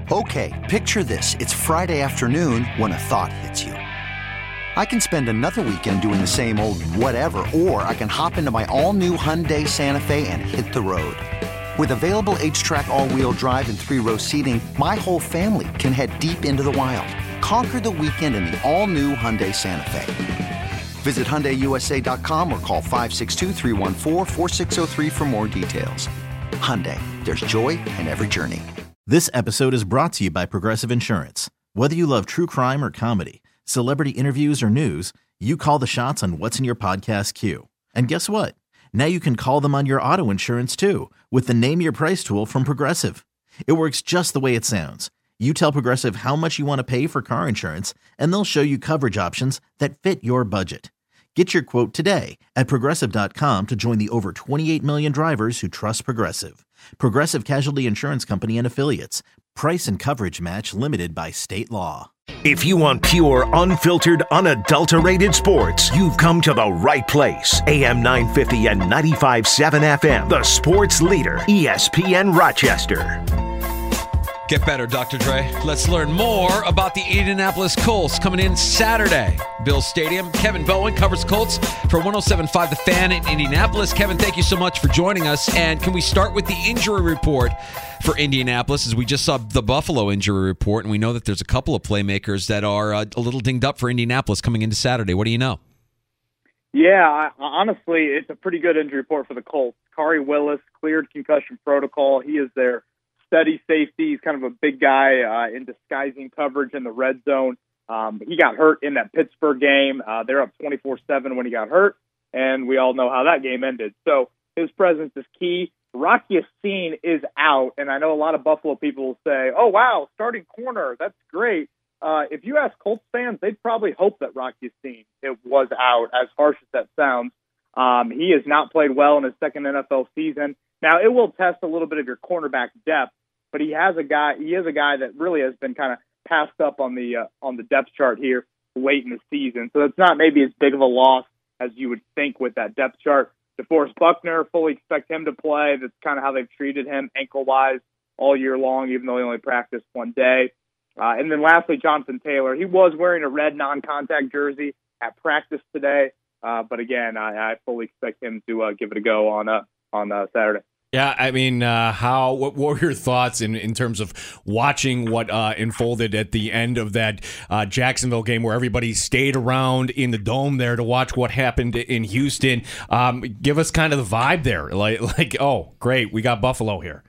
Okay, picture this. It's Friday afternoon when a thought hits you. I can spend another weekend doing the same old whatever, or I can hop into my all-new Hyundai Santa Fe and hit the road. With available H-Track all-wheel drive and 3-row seating, my whole family can head deep into the wild. Conquer the weekend in the all-new Hyundai Santa Fe. Visit HyundaiUSA.com or call 562-314-4603 for more details. Hyundai, there's joy in every journey. This episode is brought to you by Progressive Insurance. Whether you love true crime or comedy, celebrity interviews or news, you call the shots on what's in your podcast queue. And guess what? Now you can call them on your auto insurance too with the Name Your Price tool from Progressive. It works just the way it sounds. You tell Progressive how much you want to pay for car insurance, and they'll show you coverage options that fit your budget. Get your quote today at Progressive.com to join the over 28 million drivers who trust Progressive. Progressive Casualty Insurance Company and Affiliates. Price and coverage match limited by state law. If you want pure, unfiltered, unadulterated sports, you've come to the right place. AM 950 and 95.7 FM, the sports leader, ESPN Rochester. Get better, Dr. Dre. Let's learn more about the Indianapolis Colts coming in Saturday. Bill Stadium. Kevin Bowen covers Colts for 107.5 The Fan in Indianapolis. Kevin, thank you so much for joining us. And can we start with the injury report for Indianapolis, as we just saw the Buffalo injury report, and we know that there's a couple of playmakers that are a little dinged up for Indianapolis coming into Saturday. What do you know? Yeah, honestly, it's a pretty good injury report for the Colts. Khari Willis cleared concussion protocol. He is their steady safety. He's kind of a big guy in disguising coverage in the red zone. He got hurt in that Pittsburgh game. They're up 24-7 when he got hurt, and we all know how that game ended. So his presence is key. Rocky Yassin is out, and I know a lot of Buffalo people will say, oh, wow, starting corner, that's great. If you ask Colts fans, they'd probably hope that Rocky Yassin was out, as harsh as that sounds. He has not played well in his second NFL season. Now, it will test a little bit of your cornerback depth, but he is a guy that really has been kind of passed up on the depth chart here late in the season. So it's not maybe as big of a loss as you would think with that depth chart. DeForest Buckner, fully expect him to play. That's kind of how they've treated him ankle-wise all year long, even though he only practiced one day. And then lastly, Jonathan Taylor. He was wearing a red non-contact jersey at practice today. But again, I fully expect him to give it a go on Saturday. Yeah, I mean, what were your thoughts in terms of watching what unfolded at the end of that Jacksonville game, where everybody stayed around in the dome there to watch what happened in Houston? Give us kind of the vibe there, like, oh, great, we got Buffalo here.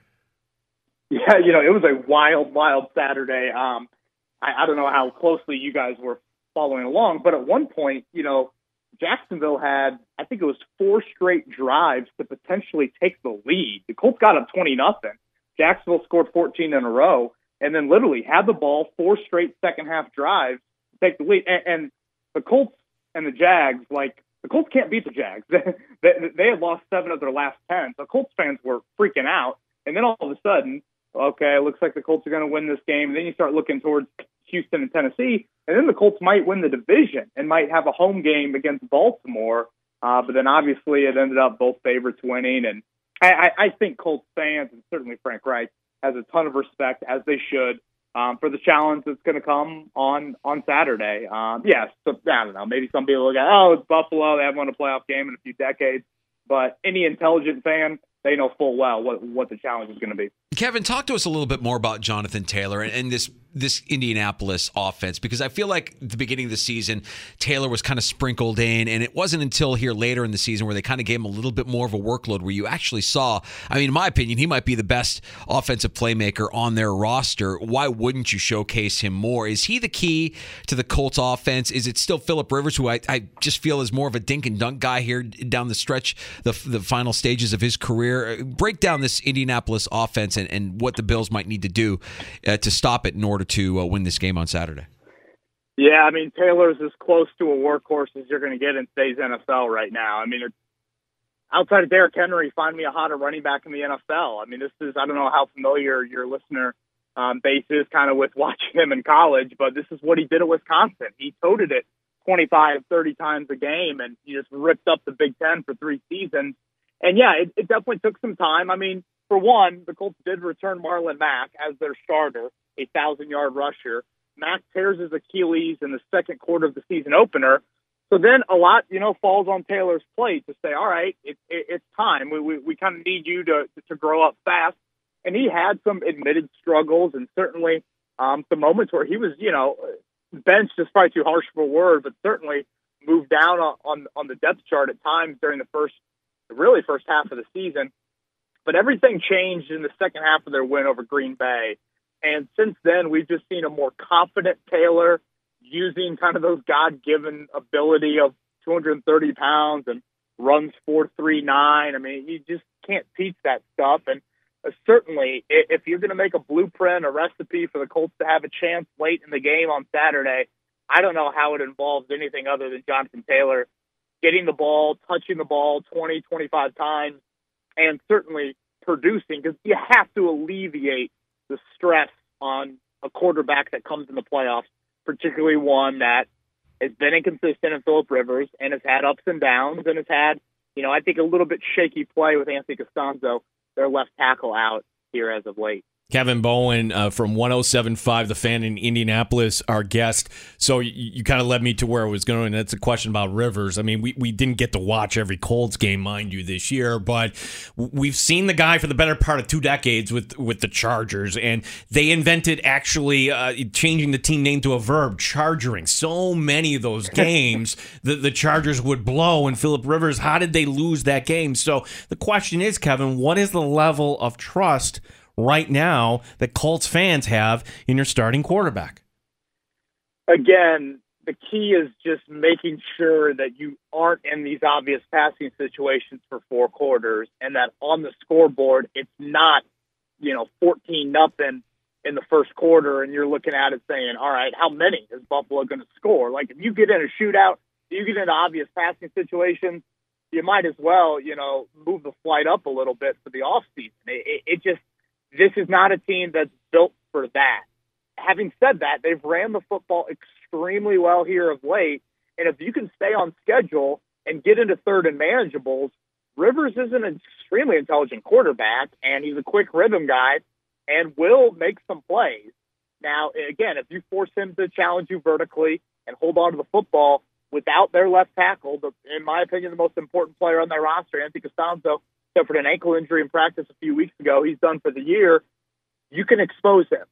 Yeah, it was a wild, wild Saturday. I don't know how closely you guys were following along, but at one point, Jacksonville had, I think it was 4 straight drives to potentially take the lead. The Colts got up 20-0. Jacksonville scored 14 in a row, and then literally had the ball 4 straight second-half drives to take the lead. And the Colts and the Jags, the Colts can't beat the Jags. They had lost 7 of their last 10. So Colts fans were freaking out. And then all of a sudden, okay, it looks like the Colts are going to win this game. And then you start looking towards Houston and Tennessee, and then the Colts might win the division and might have a home game against Baltimore. But then obviously it ended up both favorites winning. And I think Colts fans, and certainly Frank Reich, has a ton of respect, as they should, for the challenge that's going to come on Saturday. Yes, so, I don't know. Maybe some people look at, it's Buffalo. They haven't won a playoff game in a few decades. But any intelligent fan, they know full well what the challenge is going to be. Kevin, talk to us a little bit more about Jonathan Taylor and this Indianapolis offense, because I feel like at the beginning of the season, Taylor was kind of sprinkled in, and it wasn't until here later in the season where they kind of gave him a little bit more of a workload, where you actually saw, in my opinion, he might be the best offensive playmaker on their roster. Why wouldn't you showcase him more? Is he the key to the Colts offense? Is it still Phillip Rivers, who I just feel is more of a dink and dunk guy here down the stretch, the final stages of his career? Break down this Indianapolis offense and what the Bills might need to do to stop it in order to win this game on Saturday. Yeah, Taylor's as close to a workhorse as you're going to get in today's NFL right now. It's outside of Derrick Henry, find me a hotter running back in the NFL. This is, I don't know how familiar your listener base is kind of with watching him in college, but this is what he did at Wisconsin. He toted it 25, 30 times a game, and he just ripped up the Big Ten for 3 seasons. And yeah, it definitely took some time. For one, the Colts did return Marlon Mack as their starter. a 1,000-yard rusher. Mac tears his Achilles in the second quarter of the season opener. So then a lot, falls on Taylor's plate to say, all right, it's time. We kind of need you to grow up fast. And he had some admitted struggles and certainly some moments where he was, benched is probably too harsh of a word, but certainly moved down on the depth chart at times during the first half of the season. But everything changed in the second half of their win over Green Bay. And since then, we've just seen a more confident Taylor using kind of those God-given ability of 230 pounds and runs 4.39. I mean, you just can't teach that stuff. And certainly, if you're going to make a blueprint, a recipe for the Colts to have a chance late in the game on Saturday, I don't know how it involves anything other than Jonathan Taylor getting the ball, touching the ball 20, 25 times, and certainly producing, because you have to alleviate the stress on a quarterback that comes in the playoffs, particularly one that has been inconsistent in Phillip Rivers and has had ups and downs and has had, I think a little bit shaky play with Anthony Costanzo, their left tackle, out here as of late. Kevin Bowen from 107.5 The Fan in Indianapolis, our guest. So you kind of led me to where I was going, and that's a question about Rivers. I mean, we didn't get to watch every Colts game, mind you, this year, but we've seen the guy for the better part of 2 decades with the Chargers, and they invented actually changing the team name to a verb, chargering. So many of those games the Chargers would blow, and Phillip Rivers, how did they lose that game? So the question is, Kevin, what is the level of trust right now that Colts fans have in your starting quarterback? Again, the key is just making sure that you aren't in these obvious passing situations for 4 quarters, and that on the scoreboard it's not 14-0 in the first quarter and you're looking at it saying, all right, how many is Buffalo going to score? Like, if you get in a shootout, you get into obvious passing situations, you might as well move the flight up a little bit for the offseason. This is not a team that's built for that. Having said that, they've ran the football extremely well here of late, and if you can stay on schedule and get into third and manageables, Rivers is an extremely intelligent quarterback, and he's a quick rhythm guy and will make some plays. Now, again, if you force him to challenge you vertically and hold on to the football without their left tackle, in my opinion, the most important player on their roster, Anthony Costanzo, suffered an ankle injury in practice a few weeks ago. He's done for the year. You can expose him.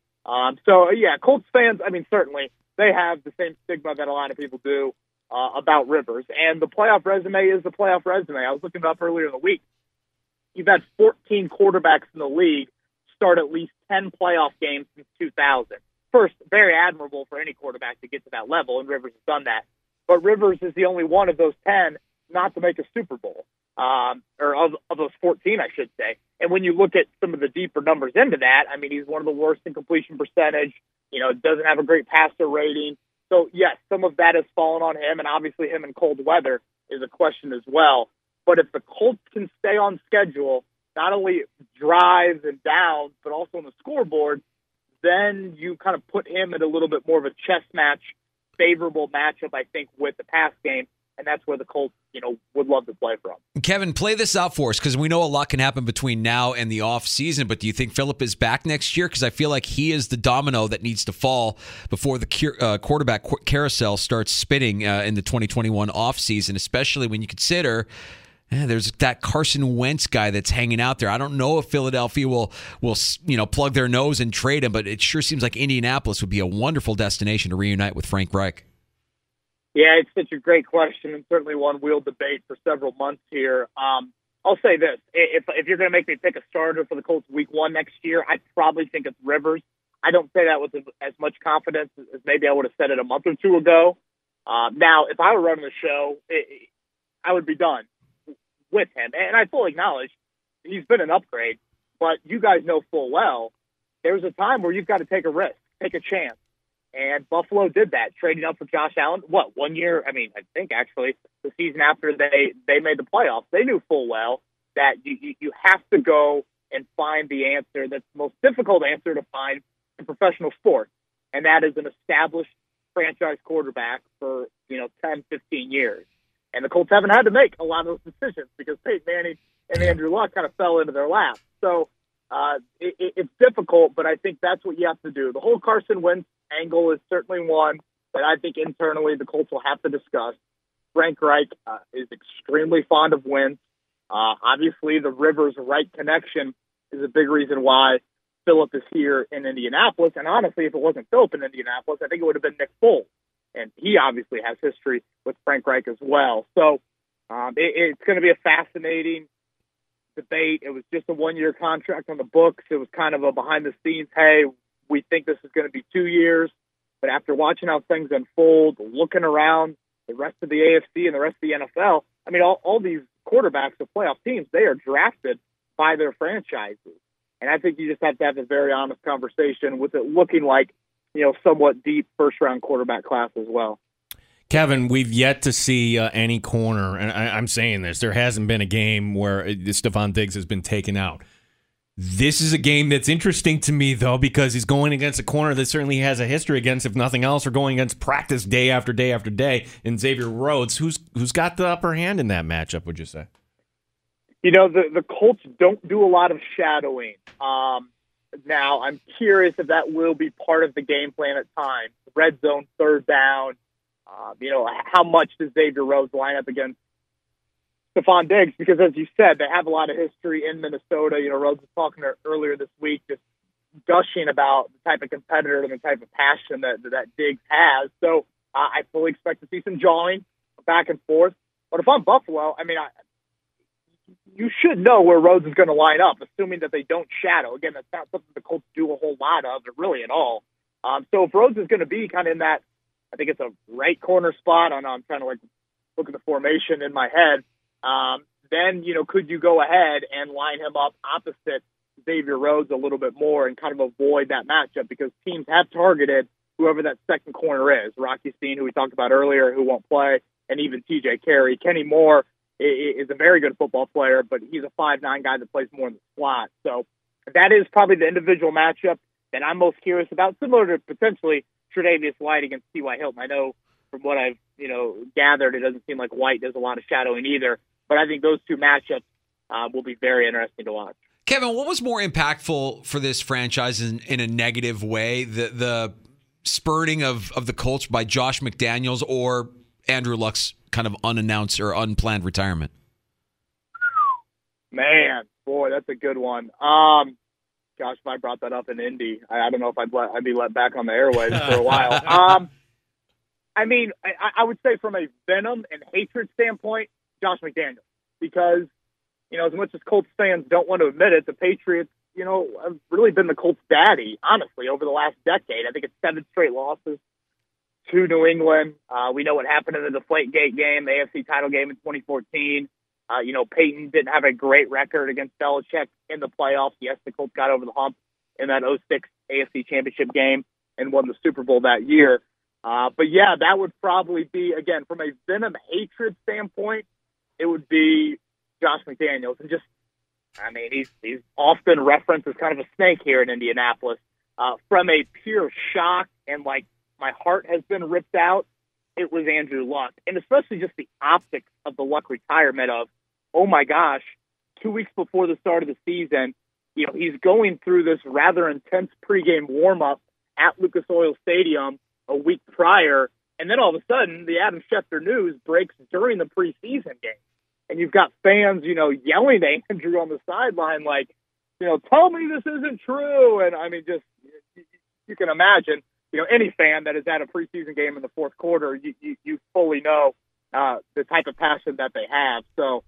Colts fans, certainly they have the same stigma that a lot of people do about Rivers. And the playoff resume is the playoff resume. I was looking it up earlier in the week. You've had 14 quarterbacks in the league start at least 10 playoff games since 2000. First, very admirable for any quarterback to get to that level, and Rivers has done that. But Rivers is the only one of those 10 not to make a Super Bowl. Or of those 14, I should say. And when you look at some of the deeper numbers into that, he's one of the worst in completion percentage, doesn't have a great passer rating. So, yes, some of that has fallen on him, and obviously him in cold weather is a question as well. But if the Colts can stay on schedule, not only drives and downs, but also on the scoreboard, then you kind of put him in a little bit more of a chess match, favorable matchup, I think, with the pass game. And that's where the Colts, would love to play from. Kevin, play this out for us, because we know a lot can happen between now and the off season. But do you think Phillip is back next year? Because I feel like he is the domino that needs to fall before the quarterback carousel starts spinning in the 2021 off season, especially when you consider there's that Carson Wentz guy that's hanging out there. I don't know if Philadelphia will plug their nose and trade him, but it sure seems like Indianapolis would be a wonderful destination to reunite with Frank Reich. Yeah, it's such a great question, and certainly one we'll debate for several months here. I'll say this. If you're going to make me pick a starter for the Colts week 1 next year, I probably think it's Rivers. I don't say that with as much confidence as maybe I would have said it a month or 2 ago. Now, if I were running the show, I would be done with him. And I fully acknowledge he's been an upgrade, but you guys know full well there's a time where you've got to take a risk, take a chance. And Buffalo did that, trading up for Josh Allen. 1 year? I think actually the season after they made the playoffs, they knew full well that you have to go and find the answer that's the most difficult answer to find in professional sports, and that is an established franchise quarterback for 10, 15 years. And the Colts haven't had to make a lot of those decisions because Peyton Manning and Andrew Luck kind of fell into their lap. So It's difficult, but I think that's what you have to do. The whole Carson Wentz angle is certainly one that I think internally the Colts will have to discuss. Frank Reich is extremely fond of Wentz. Obviously, the Rivers-Reich connection is a big reason why Phillip is here in Indianapolis. And honestly, if it wasn't Phillip in Indianapolis, I think it would have been Nick Foles. And he obviously has history with Frank Reich as well. So it's going to be a fascinating debate. It was just a one-year contract on the books. It was kind of a behind-the-scenes, hey, we think this is going to be 2 years. But after watching how things unfold, looking around the rest of the AFC and the rest of the NFL, I mean, all these quarterbacks of playoff teams, they are drafted by their franchises. And I think you just have to have a very honest conversation with it looking like, somewhat deep first-round quarterback class as well. Kevin, we've yet to see any corner, and I'm saying this, there hasn't been a game where Stephon Diggs has been taken out. This is a game that's interesting to me, though, because he's going against a corner that certainly has a history against, if nothing else, or going against practice day after day after day in Xavier Rhodes. Who's got the upper hand in that matchup, would you say? The Colts don't do a lot of shadowing. Now, I'm curious if that will be part of the game plan at times. Red zone, third down. How much does Xavier Rhodes line up against Stephon Diggs? Because as you said, they have a lot of history in Minnesota. Rhodes was talking earlier this week, just gushing about the type of competitor and the type of passion that Diggs has. So I fully expect to see some jawing back and forth. But if I'm Buffalo, you should know where Rhodes is going to line up, assuming that they don't shadow. Again, that's not something the Colts do a whole lot of, or really at all. So if Rhodes is going to be kind of in that, I think it's a right corner spot. I'm trying to look at the formation in my head. Then, could you go ahead and line him up opposite Xavier Rhodes a little bit more and kind of avoid that matchup? Because teams have targeted whoever that second corner is. Rocky Steen, who we talked about earlier, who won't play, and even TJ Carey. Kenny Moore is a very good football player, but he's a 5'9" guy that plays more in the slot. So that is probably the individual matchup that I'm most curious about, similar to potentially Tre'Davious White against T.Y. Hilton. I know from what I've gathered, it doesn't seem like White does a lot of shadowing either, but I think those two matchups will be very interesting to watch. Kevin, what was more impactful for this franchise in a negative way, the spurting of the Colts by Josh McDaniels or Andrew Luck's kind of unannounced or unplanned retirement? Man, boy, that's a good one. Gosh, if I brought that up in Indy, I don't know if I'd be let back on the airwaves for a while. I would say from a venom and hatred standpoint, Josh McDaniels, because, as much as Colts fans don't want to admit it, the Patriots, have really been the Colts' daddy, honestly, over the last decade. I think it's 7 straight losses to New England. We know what happened in the Deflategate game, the AFC title game in 2014. Peyton didn't have a great record against Belichick in the playoffs. Yes, the Colts got over the hump in that 2006 AFC Championship game and won the Super Bowl that year. But yeah, that would probably be, again, from a venom hatred standpoint, it would be Josh McDaniels. And just, he's often referenced as kind of a snake here in Indianapolis. From a pure shock and my heart has been ripped out, it was Andrew Luck. And especially just the optics of the Luck retirement of, oh my gosh, 2 weeks before the start of the season, he's going through this rather intense pregame warm-up at Lucas Oil Stadium a week prior, and then all of a sudden the Adam Schefter news breaks during the preseason game. And you've got fans, yelling at Andrew on the sideline tell me this isn't true. And just you can imagine, any fan that is at a preseason game in the fourth quarter, you fully know the type of passion that they have. So,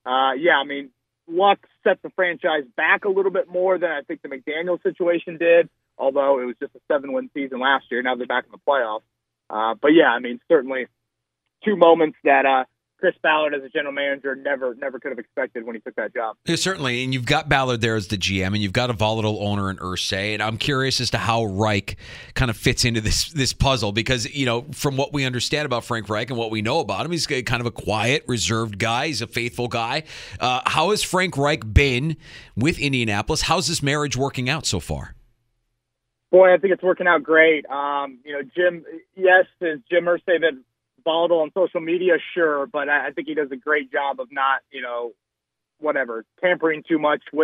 Luck set the franchise back a little bit more than I think the McDaniels situation did, although it was just a 7-win season last year. Now they're back in the playoffs. Certainly two moments that Chris Ballard as a general manager never could have expected when he took that job. Yeah, certainly, and you've got Ballard there as the GM, and you've got a volatile owner in Irsay, and I'm curious as to how Reich kind of fits into this puzzle because, from what we understand about Frank Reich and what we know about him, he's kind of a quiet, reserved guy. He's a faithful guy. How has Frank Reich been with Indianapolis? How's this marriage working out so far? Boy, I think it's working out great. Jim, yes, is Jim Irsay that volatile on social media? Sure, but I think he does a great job of not, tampering too much with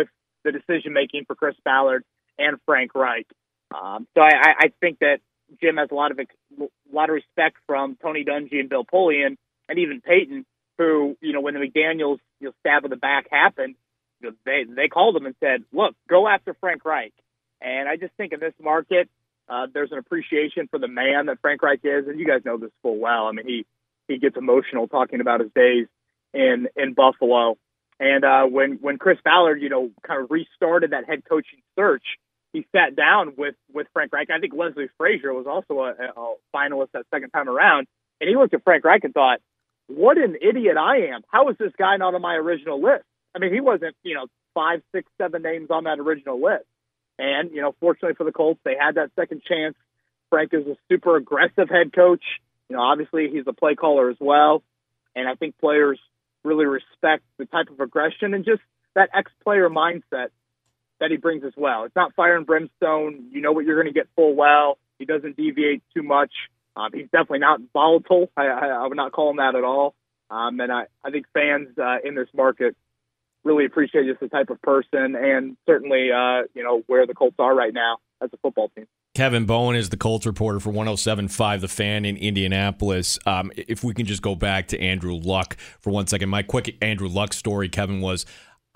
the decision-making for Chris Ballard and Frank Reich. So I think that Jim has a lot of respect from Tony Dungy and Bill Polian and even Peyton, who, when the McDaniels stab in the back happened, they called him and said, look, go after Frank Reich. And I just think in this market, there's an appreciation for the man that Frank Reich is. And you guys know this full well. I mean, he gets emotional talking about his days in Buffalo. And when Chris Ballard, kind of restarted that head coaching search, he sat down with Frank Reich. I think Leslie Frazier was also a finalist that second time around. And he looked at Frank Reich and thought, what an idiot I am. How is this guy not on my original list? I mean, he wasn't, 5, 6, 7 names on that original list. And, fortunately for the Colts, they had that second chance. Frank is a super aggressive head coach. Obviously he's a play caller as well. And I think players really respect the type of aggression and just that ex-player mindset that he brings as well. It's not fire and brimstone. You know what you're going to get full well. He doesn't deviate too much. He's definitely not volatile. I would not call him that at all. And I think fans in this market really appreciate just the type of person and certainly, where the Colts are right now as a football team. Kevin Bowen is the Colts reporter for 107.5 The Fan in Indianapolis. If we can just go back to Andrew Luck for 1 second. My quick Andrew Luck story, Kevin, was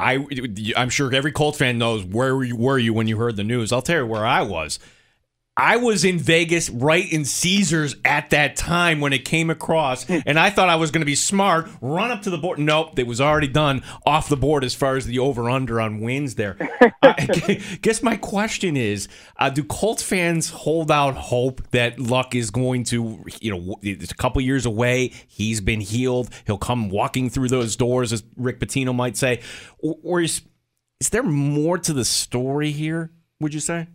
I'm sure every Colts fan knows where were you when you heard the news. I'll tell you where I was. I was in Vegas right in Caesars at that time when it came across, and I thought I was going to be smart, run up to the board. Nope, it was already done off the board as far as the over-under on wins there. I guess my question is, do Colts fans hold out hope that Luck is going to, it's a couple years away, he's been healed, he'll come walking through those doors, as Rick Pitino might say, or is there more to the story here, would you say?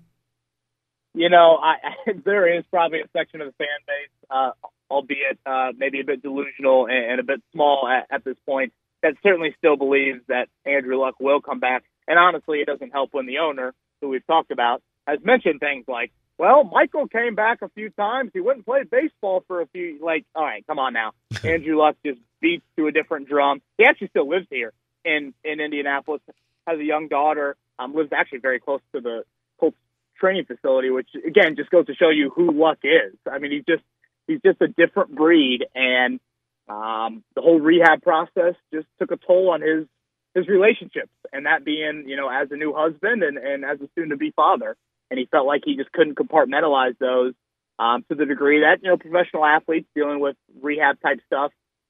There is probably a section of the fan base, albeit maybe a bit delusional and a bit small at this point, that certainly still believes that Andrew Luck will come back. And honestly, it doesn't help when the owner, who we've talked about, has mentioned things like, well, Michael came back a few times. He wouldn't play baseball for a few. All right, come on now. Andrew Luck just beats to a different drum. He actually still lives here in Indianapolis, has a young daughter, lives actually very close to the Colts training facility, which again just goes to show you who Luck is. I mean, he's just a different breed, and the whole rehab process just took a toll on his relationships, and that being, as a new husband and as a soon-to-be father, and he felt like he just couldn't compartmentalize those to the degree that professional athletes dealing with rehab type stuff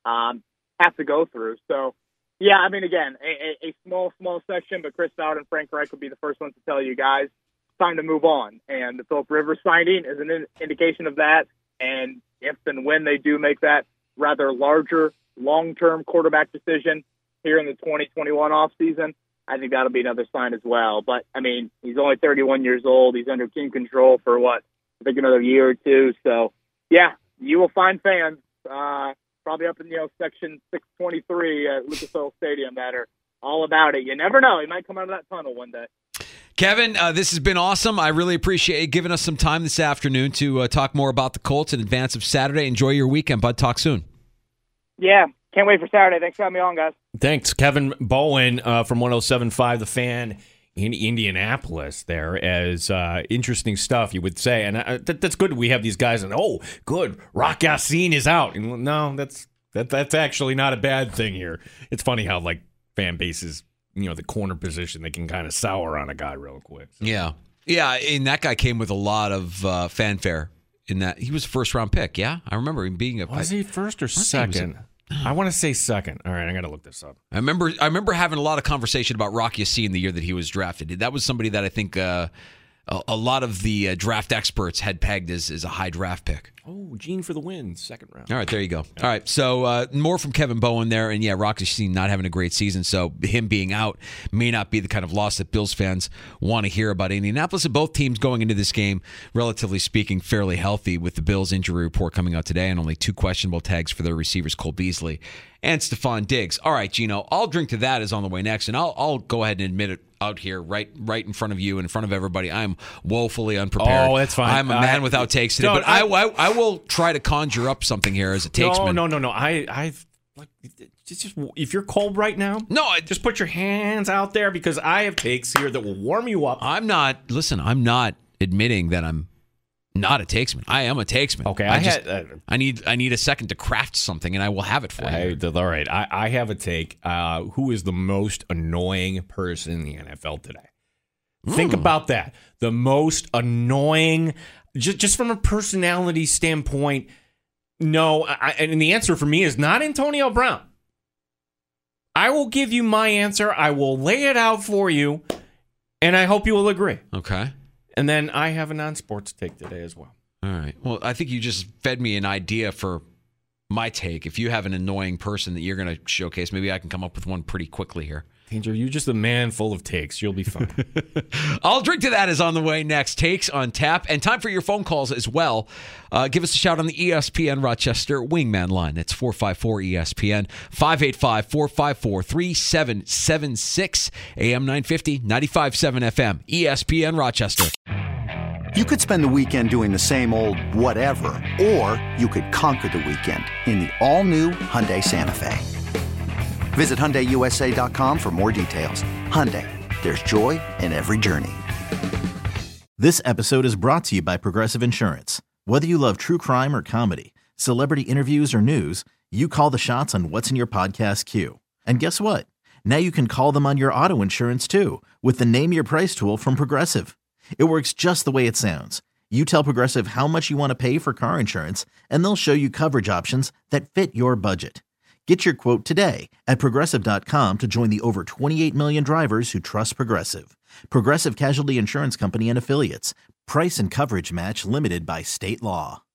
have to go through. So, yeah, I mean, again, a small section, but Chris Ballard and Frank Reich would be the first ones to tell you guys, time to move on. And the Philip Rivers signing is an indication of that. And if and when they do make that rather larger, long-term quarterback decision here in the 2021 offseason, I think that'll be another sign as well. But, I mean, he's only 31 years old. He's under team control for, I think another year or two. So, yeah, you will find fans probably up in, section 623 at Lucas Oil Stadium that are all about it. You never know. He might come out of that tunnel one day. Kevin, this has been awesome. I really appreciate you giving us some time this afternoon to talk more about the Colts in advance of Saturday. Enjoy your weekend, bud. Talk soon. Yeah, can't wait for Saturday. Thanks for having me on, guys. Thanks, Kevin Bowen from 107.5 The Fan in Indianapolis there, as interesting stuff, you would say. And that's good we have these guys, and good, Rock Ya-Sin is out. And no, that's actually not a bad thing here. It's funny how, fan bases, the corner position, they can kind of sour on a guy real quick. So. Yeah, and that guy came with a lot of fanfare in that he was a first-round pick, yeah? I remember him being Was he first or second? I want to say second. All right, I got to look this up. I remember having a lot of conversation about Rock Ya-Sin the year that he was drafted. That was somebody that I think a lot of the draft experts had pegged as a high draft pick. Oh, Gene for the win, second round. All right, there you go. All right, so more from Kevin Bowen there. And, yeah, Rock Ya-Sin not having a great season, so him being out may not be the kind of loss that Bills fans want to hear about Indianapolis. And both teams going into this game, relatively speaking, fairly healthy, with the Bills injury report coming out today and only 2 questionable tags for their receivers, Cole Beasley and Stephon Diggs. All right, Gino, I'll drink to that is on the way next, and I'll go ahead and admit it out here right in front of you and in front of everybody. I'm woefully unprepared. Oh, that's fine. I'm a man without takes today, but I will try to conjure up something here as it takes. No. Just if you're cold right now, just put your hands out there because I have takes here that will warm you up. I'm not admitting that I'm not a takesman. I am a takesman. Okay, I need a second to craft something, and I will have it for you. All right, I have a take. Who is the most annoying person in the NFL today? Think about that. The most annoying, just from a personality standpoint. No, and the answer for me is not Antonio Brown. I will give you my answer. I will lay it out for you, and I hope you will agree. Okay. And then I have a non-sports take today as well. All right. Well, I think you just fed me an idea for my take. If you have an annoying person that you're going to showcase, maybe I can come up with one pretty quickly here. Danger, you're just a man full of takes. You'll be fine. I'll drink to that is on the way next. Takes on tap. And time for your phone calls as well. Give us a shout on the ESPN Rochester Wingman line. It's 454-ESPN, 585-454-3776, AM 950, 95.7 FM, ESPN Rochester. You could spend the weekend doing the same old whatever, or you could conquer the weekend in the all-new Hyundai Santa Fe. Visit HyundaiUSA.com for more details. Hyundai, there's joy in every journey. This episode is brought to you by Progressive Insurance. Whether you love true crime or comedy, celebrity interviews or news, you call the shots on what's in your podcast queue. And guess what? Now you can call them on your auto insurance too with the Name Your Price tool from Progressive. It works just the way it sounds. You tell Progressive how much you want to pay for car insurance, and they'll show you coverage options that fit your budget. Get your quote today at Progressive.com to join the over 28 million drivers who trust Progressive. Progressive Casualty Insurance Company and Affiliates. Price and coverage match limited by state law.